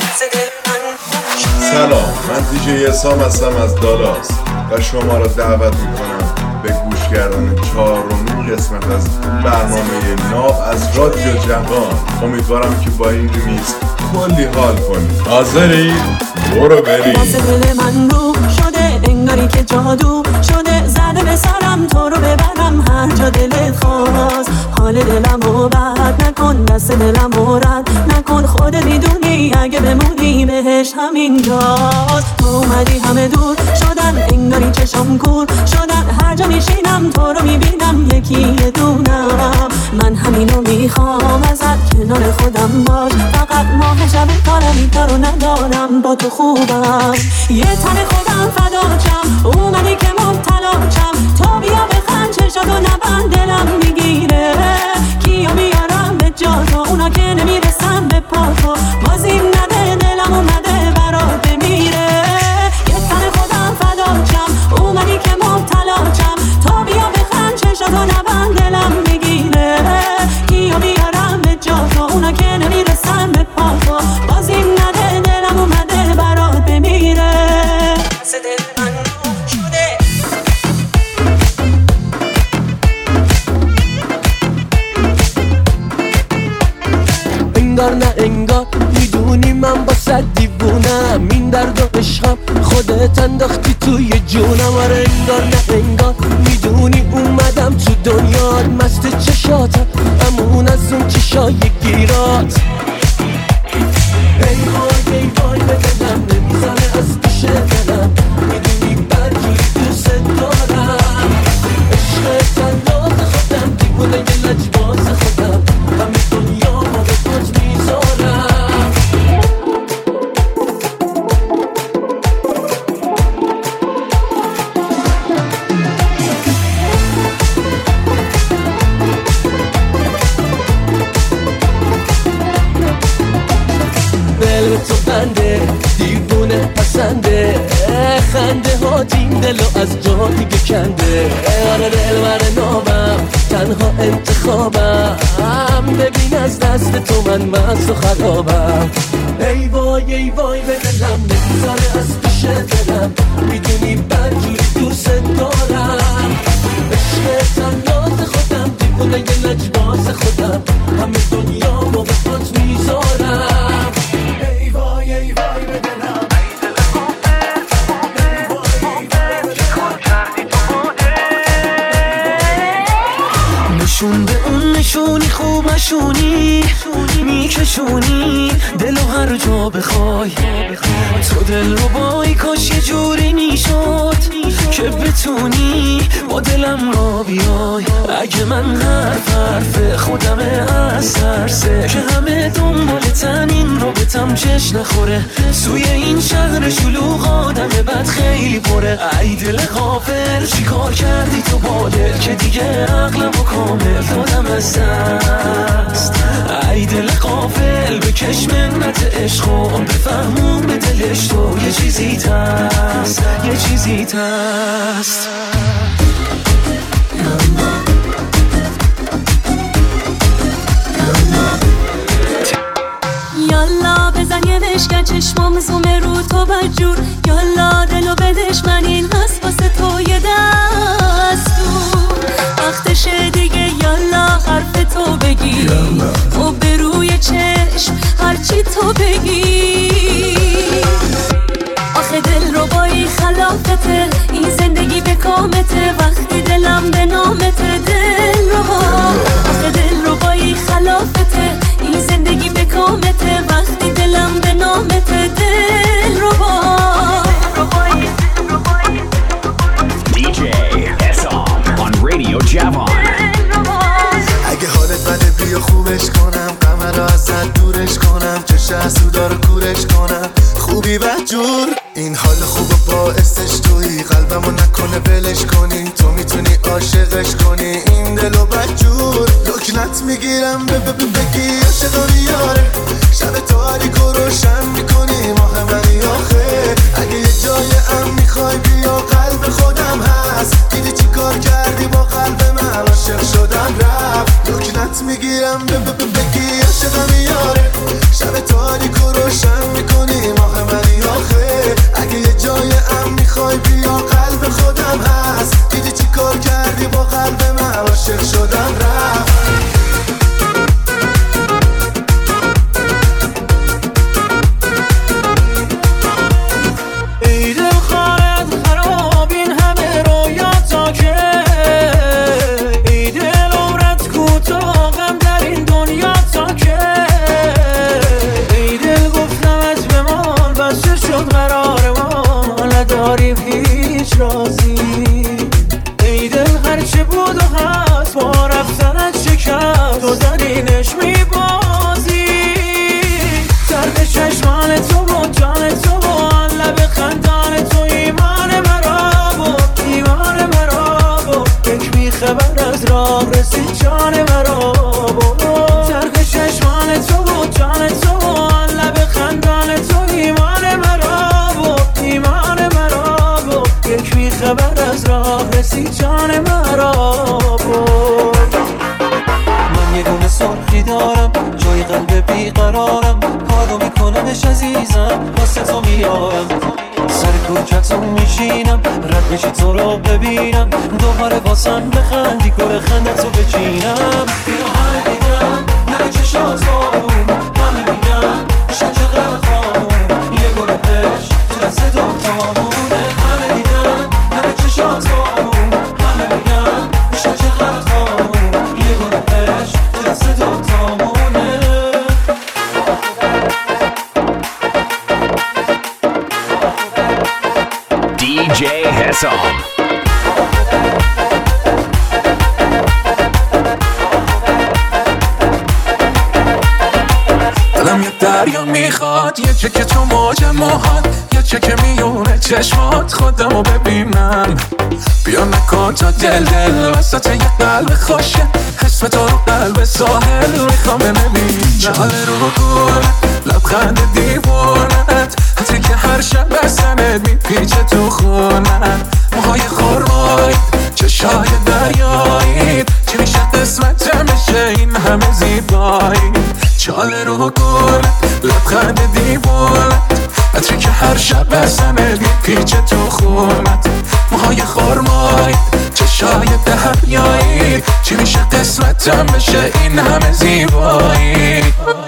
سلام، من دیجی اسام هستم از دالاس و شما را دعوت میکنم به گوش کردن 4مین قسمت از برنامه ناب از رادیو جوان. امیدوارم که با این ریمیکس کلی حال کنید. حاضری؟ برو بریم. دل من رو شده انگاری که جادو شده، زده به سرم تو رو ببرم هر جا دلت خواست. حال دلم رو بد نکن، دست دلم رو رد نکن، خودت میدونی اگه بمونی بهش همینجاست. تو اومدی همه دور شدن انگاری چشم کور شدن، هر جا میشینم تو رو میبینم یکی یه دونم. من همینو میخوام ازت کنار خودم باش، فقط ماه شب کارمی تا رو ندارم با تو خوبم. یه تن خودم فداچم اومدی که مبتلاچم، تو بیا بخند چشاتو نبند دلم میگیره. کیا میارم به جا تو اونا که نمیرسن به پا تو، بازیم نده دلم اومده برات بمیره. یه تن خودم فداچم اومدی که مبتلاچم، تو بیا بخند چشاتو نبند دلم میگیره. کیا میارم به جا تو اونا که نمیرسن به پا تو، بازیم نده دلم اومده برات بمیره. دل من شده انگار نه انگار میدونی من با صد دیوونم، این درد و عشقم خودت انداختی توی جونم. آره انگار نه انگار میدونی اومدم تو دنیات، مست چشاتم امون از اون چشای گیرات. ای وای ای وای به دلم نمیزنه از پیش دلم، میدونی برجوری دوست دارم. عشق تنات خودم دیوونه یه لجباز خودم، همه دنیا ما به پاس میذارم. دل تو بنده دیوونه پسنده، خنده ها این دلو از جا دیگه کنده. آره دل بر نابم تنها انتخابم، ببین از دست تو من مست و خرابم. ای وای ای وای به دلم نمیذاره از پیش دلم، میدونی برجوری دوست دارم. عشق تنات خودم دیوونه یه لجباز خودم، همه دنیا رو به پات میذارم. ای وای ای وای به دلم نشون به اون نشونی خوب نشونی میکشونی دلو هر جا بخوای. تو دل رو بای کاش یه جوری میشد که بتونی با دلم را بیای. اگه من حرف خودم از ترسه که همه دنبالتن این رو بتم چش نخوره، سوی این شهر شلوغ آدم بد خیلی پره. ای دل غافل چی کار کردی تو با دل که دیگه عقلم و کامل دادم از دست. ای دل غافل بکش منت عشقم، بفهمون به دلش تو یه چیزی تست یه چیزی تست. یالا بزن یه بشکن چشمام زومه رو تو بجور، یالا دلو بدش من این هست واسه تو یه دستور. وقتشه دیگه یالا حرف تو بگی و به روی چشم هرچی تو بگی. آخه دل رو بایی خلافته این زندگی به کامته، وقتی دلم به نامته دل رو آخه دل رو بایی خلافته این زندگی به کامته، وقتی دلم به نامته دل رو DJ Esam on Radio Javon. اگه حالت بده بیا خوبش کنم، غم را ازت دورش کنم، چش حسودا رو کورش کنم. خوبی بدجور این حال خوب باعثش تویی، قلبمو نکنه بلش کنی، تو میتونی عاشقش کنی این دلو بدجور. لکنت میگیرم بگی عاشقانی یاره، شب تاریک و روشن میکنی ماه منی آخه. اگه یه جای ام میخوای بیا قلب خودم هست، دیدی چی کار کردی با قلب من عاشق شدم رفت. لکنت میگیرم بگی عاشقانی یاره، شب تاریک و روشن میکنی خبر از راه رسید جان مرا برد. من یه دونه سرخی دارم جای قلب بیقرارم، کارو میکنمش عزیزم واسه تو میارم. سر کوچکتون میشینم رد بشی تو رو ببینم، دوباره واسم بخندی گل خندتو بچینم. بیا همه دیدم نره چشات بارون، همه میگم شد چقدر خانون، یه گل عشق تو دست دوتامونه. همه دیدم نره چشات بارون، همه میگم شد چقدر خانون، یه گل عشق تو دست دوتامونه. DJ Hesam. دلم یه دریا میخواد، یه چکه تو موج موهات، یه چکه میونه چشمات، خودمو ببینم. بیا نکن تا دل وسط یه قلب خوشه، اسم تو رو قلب ساحل میخوام ببینم. جاله رو گل لبخند دیوونت، حتی که هر شب بسنت میپیچه تو خونت. موهای خورمایی چشای دریایی، چی میشه قسمت میشه این همه زیبایی. چاله رو گل لبخند دیوونت، عطری که هر شب بسنت میپیچه تو خونت. موهای خورمایی چشای دریایی، چی میشه قسمتم بشه این همه زیبایی.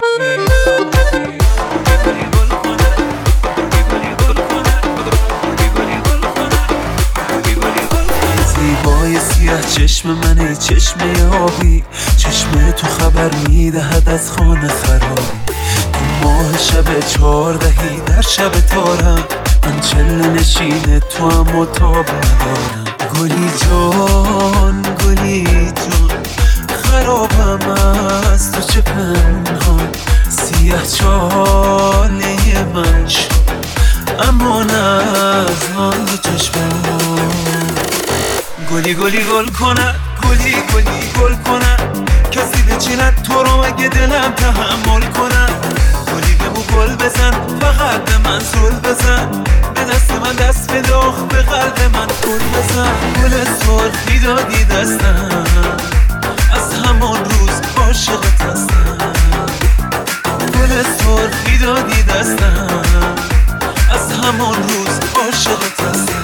زیبای سیاه چشم منه، چشم آبی، چشم تو خبر میدهد از خانه خرابی. تو ماه شب 14 در شب تارم، من چله نشینه تو هم متاب ندارم. گلی جان گلی جان خرابم از تو چه پنهان، سیاه چاله من شد اما نه از من دو چشمان. گلی گلی گل کنه، گلی گلی گل کنه، کسی بچیند تو رو اگه دلم تحمل کنه. گلی بگو گل بزن فقط به من زل بزن، به دست من دست بده به قلب من گل بزن. گل سرخی دادی دستم، از همان روز عاشقت هستم. گل سرخی دادی دستم، از همان روز عاشقت هستم.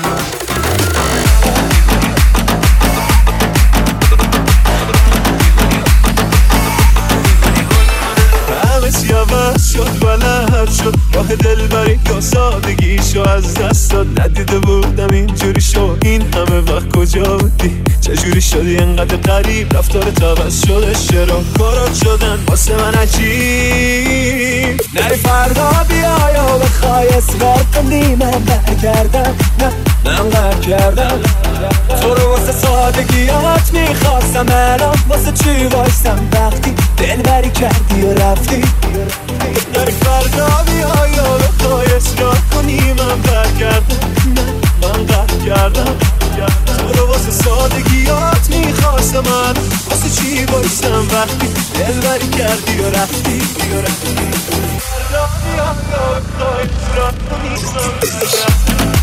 عوض شد بلد شد راه دلبری یا سادگیشو از دست داد. ندیده بودم اینجوری شد، این همه وقت کجا بودی؟ چجوری شدی انقدر غریب؟ رفتارت عوض شده، چرا کارات شدن واسه من عجیب؟ نری فردا بیا یا بخوای اصرار کنی من برگردم، نه من قهر کردم تو رو واسه سادگیات میخواستم، الان واسه چی وایستم وقتی دلبری کردی و رفتی؟ نری فردا بیا یا بخوای اصرار کنی من برگردم، نه من قهر کردم تو رو واسه سادگیات میخواستم، من واسه چی وایستم وقتی دلبری کردی و رفتی؟ فردا بیا یا بخوای اصرار کنی من برگردم.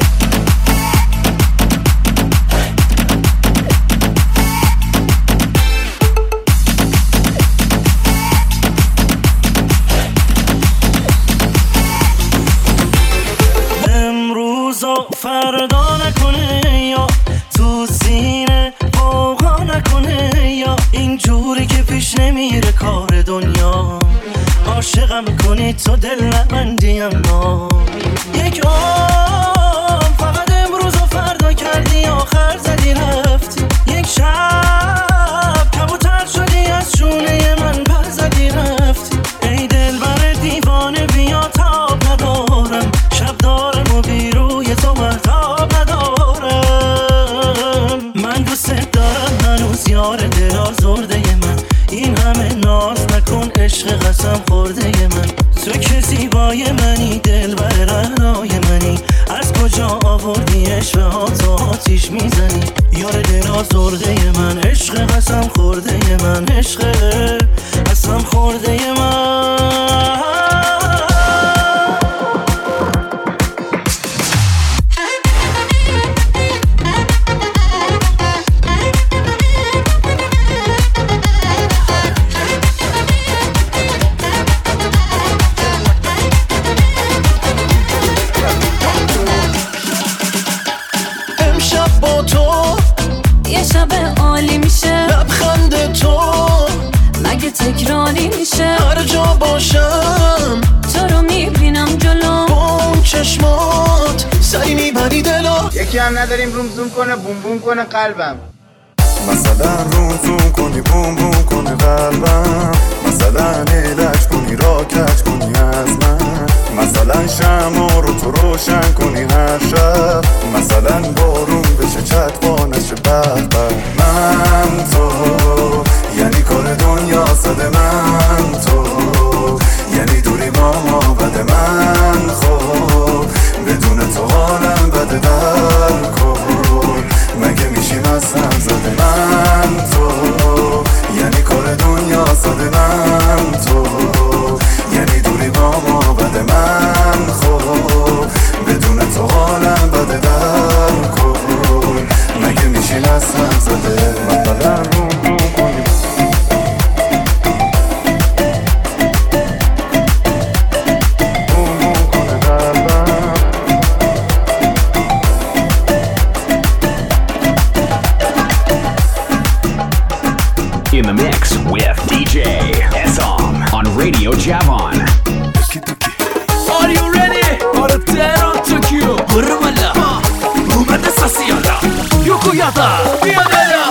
فردا نکنه یا تو سینه فوقا نکنه، یا اینجوری که پیش نمیره کار دنیا. عاشقم کنی تو دل نبندی اما یک عمر فقط امروز و فردا کردی، آخر زدی رفتی. یک شب کبوتر شدی از شونه من پر زدی رفتی. ای دل بر دیوانه بیا تاب ندارم، شب دارم و بیروی تو مرتاب ندارم. من دوست دارم هنوز یار دل آزرده من، این همه ناز نکن عشق قسم خورده من. تو که زیبای منی دل بر رهنای منی، از کجا آوردی عشق ها تو آتیش میزنی؟ یار دل آزرده من، عشق قسم خورده من، عشق قسم خورده من. چشمات سری میبری دلو. یکی هم نداریم روم زوم کنه بوم بوم کنه قلبم. مثلا روم زوم کنی بوم بوم کنه قلبم، مثلا علاج کنی را کج کنی از من، مثلا شمع رو تو روشن کنی هر شب، مثلا بارون بشه چتبا نشه بهبه. من تو یعنی کار دنیا صده، من تو یعنی دوری ما بده، من خب بدون تو حالم بده در کن، مگه میشیم از هم زده. من تو یعنی کار دنیا صده، من تو یعنی دوری ما بده، من خب بدون تو حالم بده در کن، مگه میشیم از هم زده. مثلا روم کنیم In the mix with DJ Hesam on Radio Javon. Are you ready? آره تهران توکیو برو بالا اومده ساسیالا یوکو یادا بیا بالا.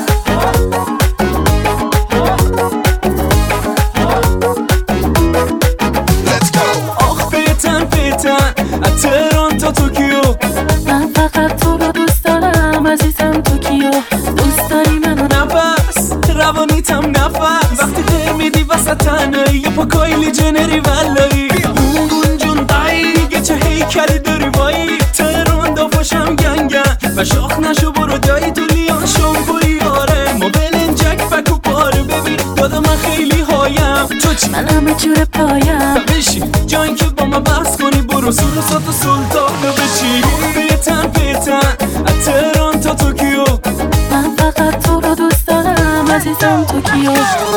آخ بیتن از تهران تا توکیو، من فقط تو رو دوست دارم عزیزم توکیو. دوست داری منو نفس روانیتم نفس، وقتی تر میدی وسط تنهایی یه پا کایلی جنری ولایی اون جون دایی چه هیکلی داری وایی. تهران دافاشم گنگن و شاخ نشو برو دایی تو لیان شامپوی آره ما بلنجک فکو پاره. ببین دادا من خیلی هایم تو چی؟ من همه جور پایم بشین جایی که با ما بحث کنی برو سلطات و سلطانو بچی. بیتن از تهران تا توکیو، من فقط تو رو دوست دارم عزیزم توکیو.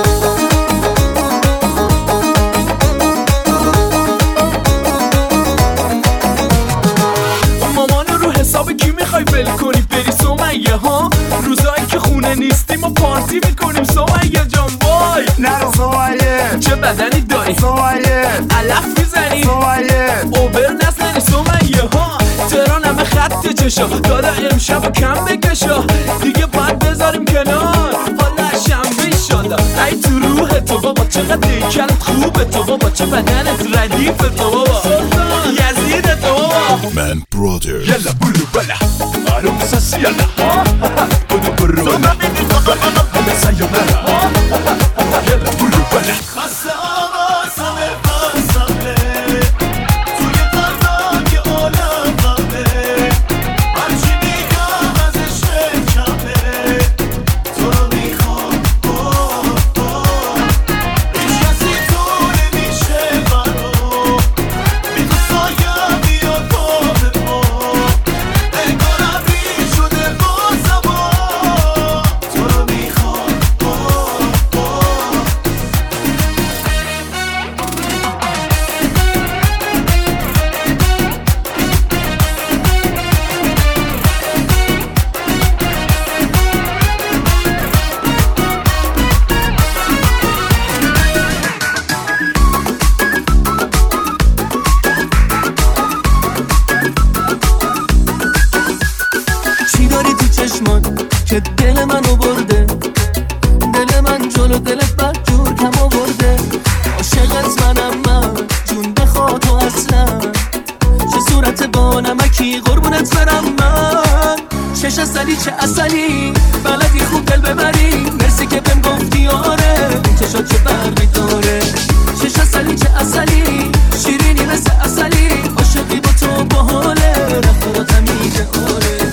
مامانو رو حساب کی میخوای ول کنی بری سمیه ها؟ روزایی که خونه نیستیم و پارتی میکنیم سمیه جان. وای نرو سمیه چه بدنی داری سمیه، علف میزنی سمیه اوبر نزنی سمیه ها. تهران همه خط چشا دادا امشب و کم بکشا دیگه باید بذاریم کنار حالا شنبه شالا. ای تو روح تو بابا چقدر دیکلت خوبه تو بابا، چه بدنت ردیف تو بابا، یزید تو بابا. من برادر یلا برو بلا آروم ساسی یلا برو بلا همه سیانه یلا برو بلا. خسته آوازم بسمه توی قلبم یه عالم غمه، هرچی میگم ازش کمه تو رو میخوام. هیچ کسی تو نمیشه برام، بی تو سایم بیاد پا به پا، انگارم ریز شده با زمان تو رو میخوام. چی داری تو چشمات که دل منو برده؟ دل من جلو دلت بد جور کم آورده. عاشقت منم من جون بخوا تو اصلا، چه صورت با نمکی قربونت برم من. چش اصلی چه اصلی بلدی خوب دل ببری، مرسی که بهم گفتی آره این چشات چه برقی داره. چش اصلی چه اصلی شیرینی مثل اصلی، عاشقی با تو باحاله رفتاراتم میگه آره.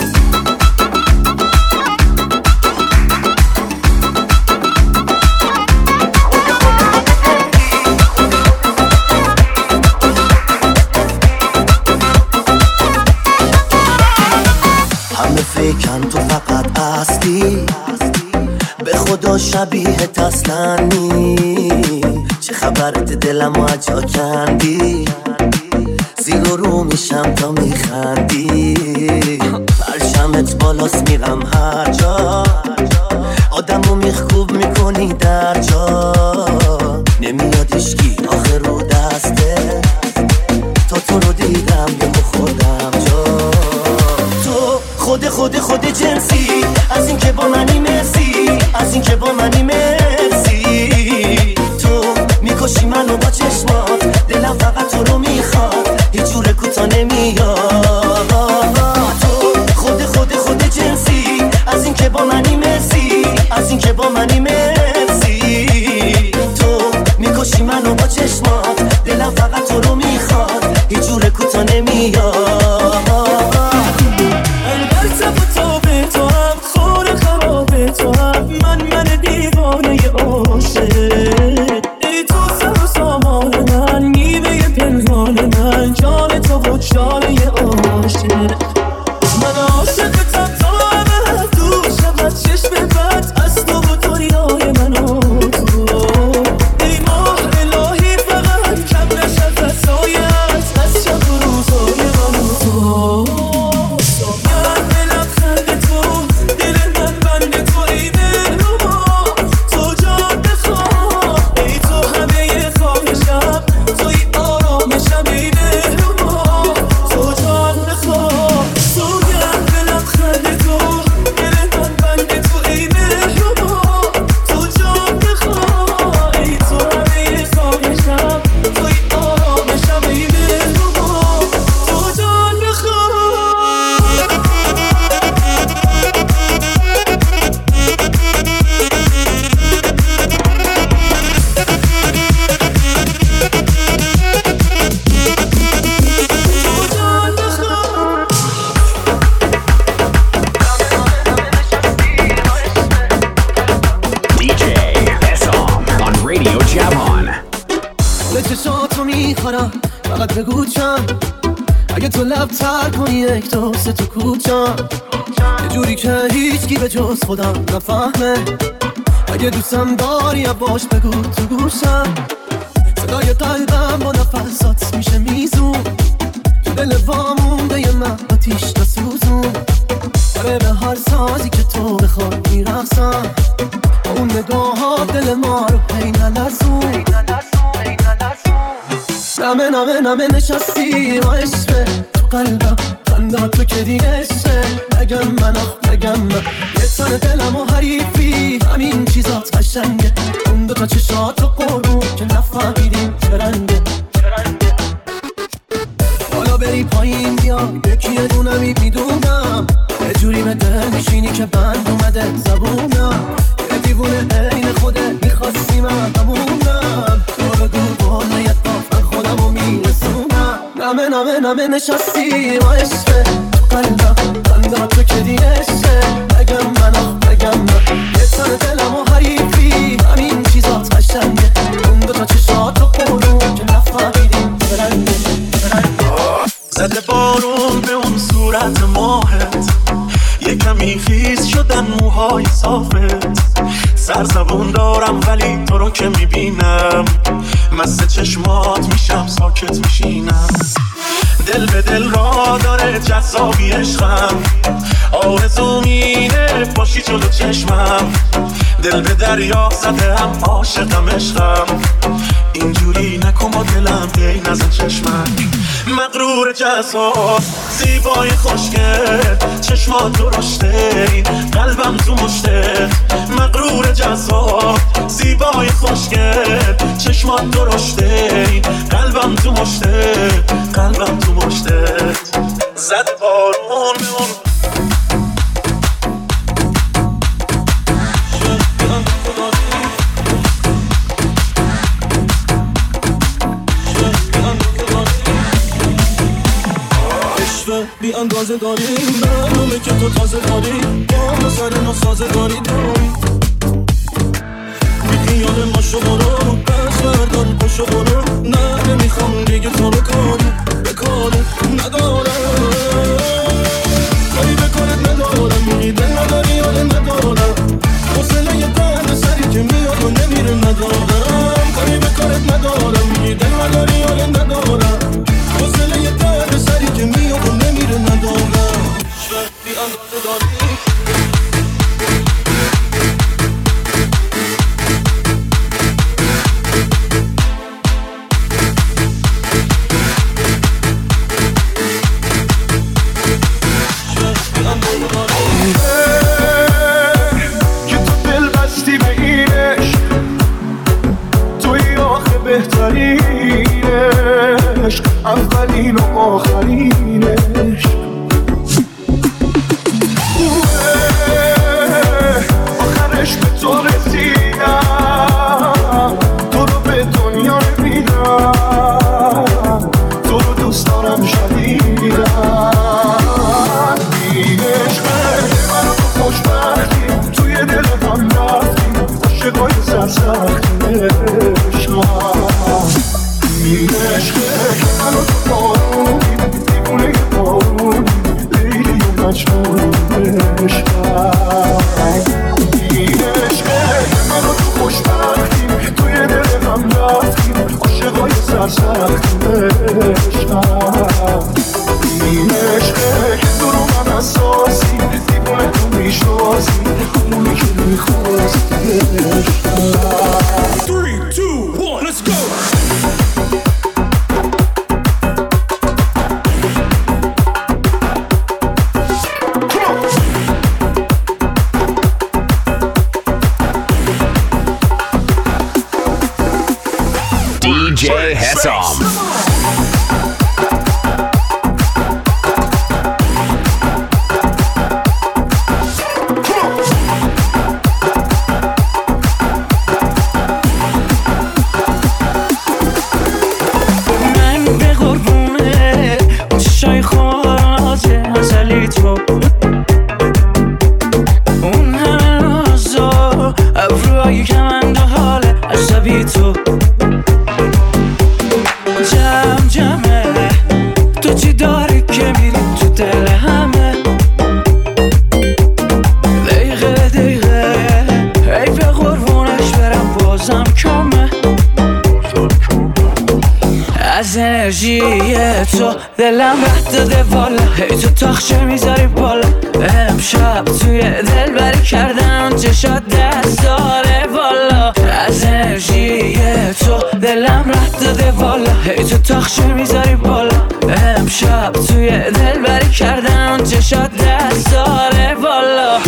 همه فکرن تو فقط اصلی، به خدا شبیهت اصلا نی. چه خبرت دلمو اجا کندی، زیر و رو میشم تا میخندی. پرشمت بالاست میرم هر جا، آدمو میخکوب میکنی در جا. نمیاد اشکی آخر رو دسته، تا تو رو دیدم چشمات دلم فقط تو رو میخواد هیچ جور کوتا نمیاد تو خود جنسی از این که با منی مرسی از این که با منی مرسی تو میکشی منو با چشمات دلم فقط تو رو میخواد هیچ جور کوتا نمیاد البته با تو هم خور خراب تو هم من دیوانه عاشق ای تو سر و سامان من میوه پنهان من جان تو و جانه عاشق من عاشقتم تا ابد دور شود چشم بد از تو و دنیای من و تو ای ماه الهی فقط کم نشد از سایت از شب و روزای من و تو ساگر دلم خنده تو دل من بند تو ای دلربا تو جان بخواه ای تو همه خواهشم توی آرامشم ای دلربا تو جان بخواه ساگر دلم خنده تو دل من بند تو ای دلربا تو جان بخواه ای تو همه خواهشم توی آرامشم ای دلربا تو جان بخواه DJ Esom on Radio Javon. به چشاتو میخورم فقط بگو چند اگه تو لب تر کنی یک دو سه تو کوچم یه جوری که هیچکی به جز خودم نفهمه اگه دوستم داری باش بگو تو گوشم صدای قلبم با نفسات میشه میزون تو دل وامونده من آتیش نسوزون آره به هر سازی که تو بخوای میرقصم با اون نگاه دل ما رو پی نلرزون نمه نشستی و عشقه تو قلبم خنده تو که دیگه عشقه نگم من یه تن دلم و حریفی همین چیزات قشنگه اون دوتا چشات و قربون که نفهمیدیم چه رنگه حالا بری پایین بیا یکی یه دونمی میدونم یه جوری به دل میشینی که بند اومده زبونم یه دیوونه عین خوده میخواستی من همونم تو رو دو بالا یه من خودم رو میرسونم نمه نشستی و عشقه تو قلبم خنده تو که دیگه عشقه نگم من یه تن دلم و حریفی همین چیزات قشنگه اون دوتا چشات و قرون که نفهمیدیم برنگه زده بارون به اون صورت ماهت یه کمی خیز شدن موهای صافت سرزبون دارم ولی تو رو که میبینم مست چشمات میشم ساکت میشینم دل به دل را داره جذابی عشقم آرزو مینه باشی جلو چشمم دل به دریا زده هم عاشقم عشقم اینجوری نکن با دلم ای نزن چشمک مغرور جذاب زیبای خوشگل چشمات درشته این قلبم تو مشته مغرور جذاب زیبای خوشگل چشمات درشته این قلبم تو مشته زد بارون به اون بی اندازه داریم برنامه که تو تازه داری با سر ناسازه داری بی خیال ما شما رو بس بردان پاشو برو نه نمیخوام دیگه تو رو کاری ندارم کاری به کارت ندارم میگی دل نداری یاده ندارم حوصله یه درد سری که میاد و نمیره ندارم کاری به کارت ندارم میگی دل نداری یاده ندارم حوصله یه درد سری که میاد و نمیره ندارم بی اندازه داری که تو دل بستی به اینش توی آخه بهتری عشق اولین و آخرین عشق آخرش به تو رسیدم تو رو به دنیا نمیدم تو رو دوست دارم شدیدم این عشقه من رو تو خوشبختی توی دل هم رفتی عاشقای سرسختی عشقم این عشقه من رو تو بارونی دیوونه بارونی لیلی و مجنون عشقم این عشقه من رو تو خوشبختی توی دل هم رفتی عاشقای سرسختی عشقم این عشقه که تو رو من اساسی دیوونه تو میشناسی همونی که میخواستی عشقم 3, 2, 1, let's go! DJ Hesam. تو دلم رد داده والا هی تو تاخچه میذاری بالا امشب توی دل بری کردم چشات دست داره والا از انرژی تو دلم رد داده والا هی تو تاخچه میذاری بالا امشب توی دل بری کردم چشات دست داره والا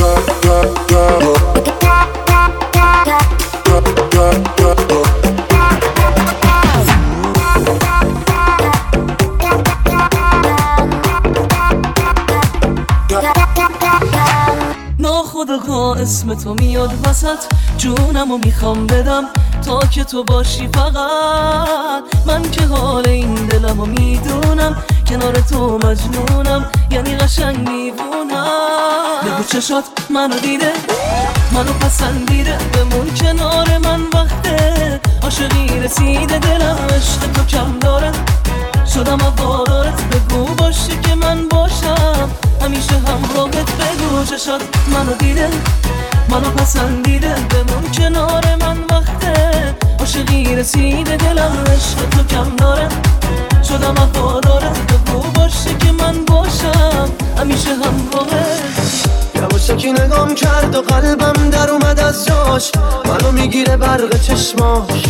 خدا اسم تو میاد وسط جونمو میخوام بدم تا که تو باشی فقط من که حال این دلمو میدونم کنار تو مجنونم یعنی قشنگ میبونم بگو چشات منو دیده منو پسندیده بمون کنار من وقته عاشقی رسیده دلم عشق تو کم داره شدم وادارت بگو باشی که من باشم همیشه همراهت بگو چشات منو دیده منو پسندیده بمون کنار من وقته عاشقی رسیده دلم عشق تو کم داره شدم وفادارت بگو باشی که من باشم همیشه همراهت یواشکی نگام کرد و قلبم در اومد از جاش منو میگیره برق چشماش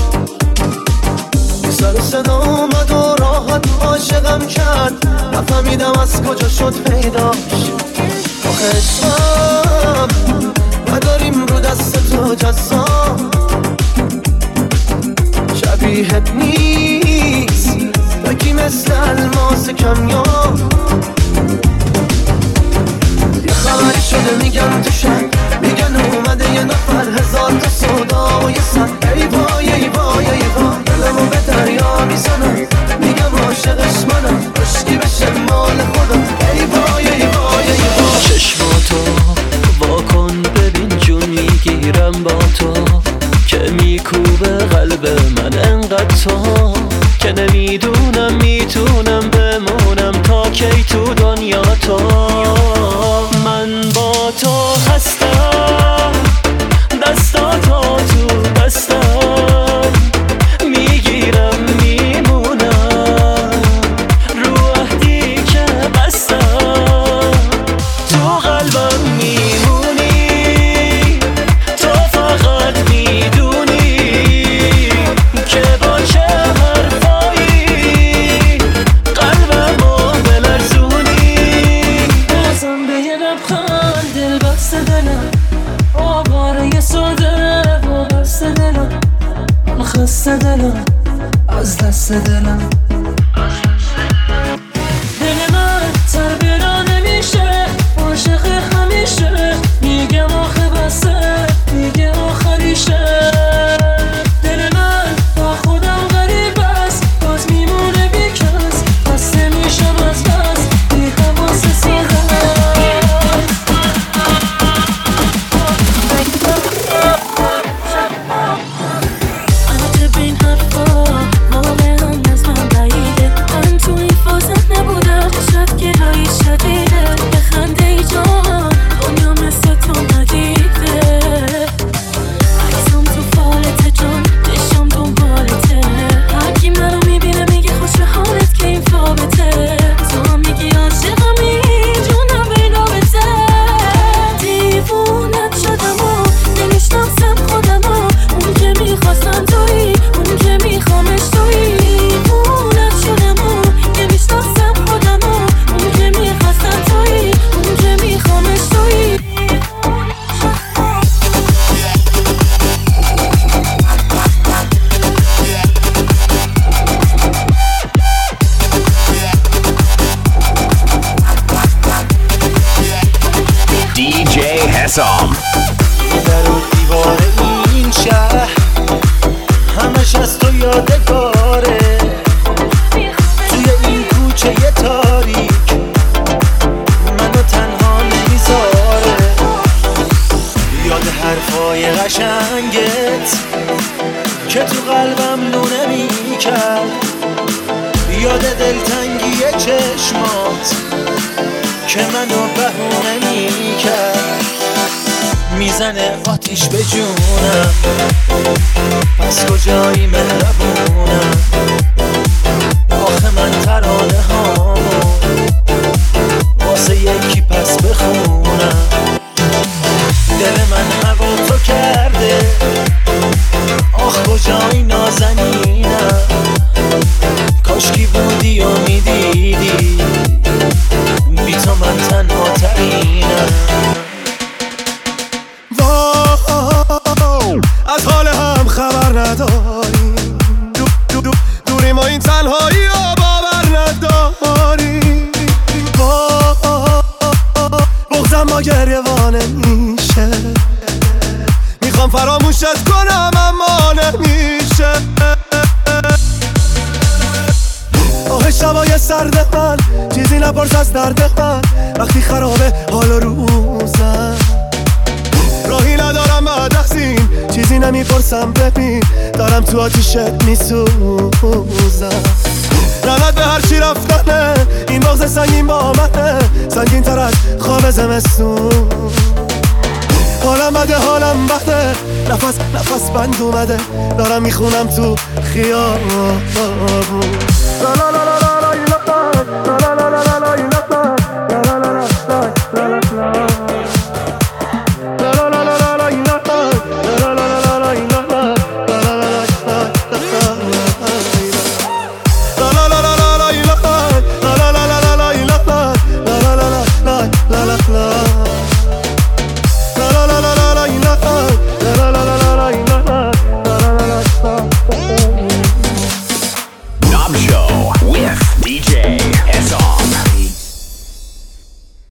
سر صدا اومد و راحت عاشقم کرد نفهمیدم از کجا شد پیداش آخه عشقم نداریم رو دست تو جزام شبیهت نیست بگی مثل الماس کمیاب یه خبری شده میگن تو شن میگن اومده یه نفر هزار تا سودا و یه سن ای وای ای وای ای وای دلمو به دریا میزنم میگم عاشقش منم عشقی بشه مال خودم ای وای ای وای ای وای چشماتو واکن ببین جون میگیرم با تو که میکوبه قلب من انقدر تو که نمیدونم میتونم بمونم تا کی تو دنیا تو من با تو هستم دستاتو تو دستم میگیرم میمونم رو عهدی که بستم تو قلبم میمونی تو فقط میدونی که با چه حرفایی قلبمو بلرزونی بازم به یه لبخند دل بسته دلم آواره ساده و بسته دلم خسته دلم از دست دلم یاد دلتنگی چشمات که منو بهونه میکرد میزنه آتیش به جونم پس کجایی مهربونم آخه من ترانه هامو واسه یکی پس بخونم دل من هوا تو کرده آخ کجایی نازنینم کاشکی بودی و میدیدی بی تو من تنها ترینم از حال هم خبر نداریم دوری ما این تنهایی رو باور نداریم بغضم ما گریوانه میشه میخوام فراموشت کنم اما نمیشه آه شبای سرد من چیزی نپرس از درد من وقتی خرابه حال و روزم راهی ندارم بعد از این چیزی نمیپرسم ببین دارم تو آتیشت میسوزم لعنت به هر چی رفتنه این بغض سنگین با منه سنگین تر از خواب زمستون حالم بده حالم بده نفس بند اومده دارم میخونم تو خیابون